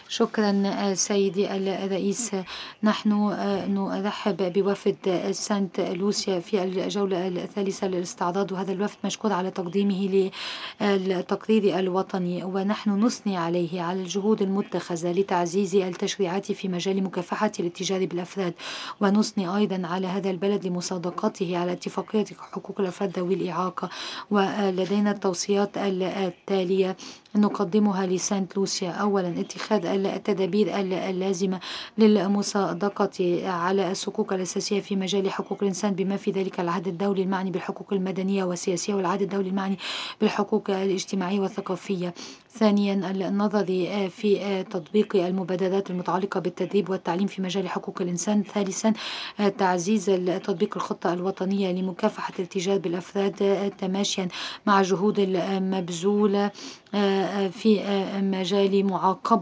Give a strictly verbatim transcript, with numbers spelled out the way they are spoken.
شكرا سيدي الرئيس. نحن نرحب بوفد سانت لوسيا في الجولة الثالثة للاستعراض، وهذا الوفد مشكور على تقديمه للتقرير الوطني، ونحن نثني عليه على الجهود المتخذة لتعزيز التشريعات في مجال مكافحة الاتجار بالأفراد، ونثني أيضا على هذا البلد لمصادقته على اتفاقية حقوق الأفراد ذوي الإعاقة. ولدينا التوصيات التالية نقدمها لسانت لوسيا. أولا، اتخاذ التدابير اللازمة للمصادقة على الصكوك الأساسية في مجال حقوق الإنسان، بما في ذلك العهد الدولي المعني بالحقوق المدنية والسياسية، والعهد الدولي المعني بالحقوق الاجتماعية والثقافية. ثانيا، النظر في تطبيق المبادرات المتعلقة بالتدريب والتعليم في مجال حقوق الإنسان. ثالثا، تعزيز تطبيق الخطة الوطنية لمكافحة الاتجار بالأفراد تماشيا مع جهود المبذولة في مجال معاقبة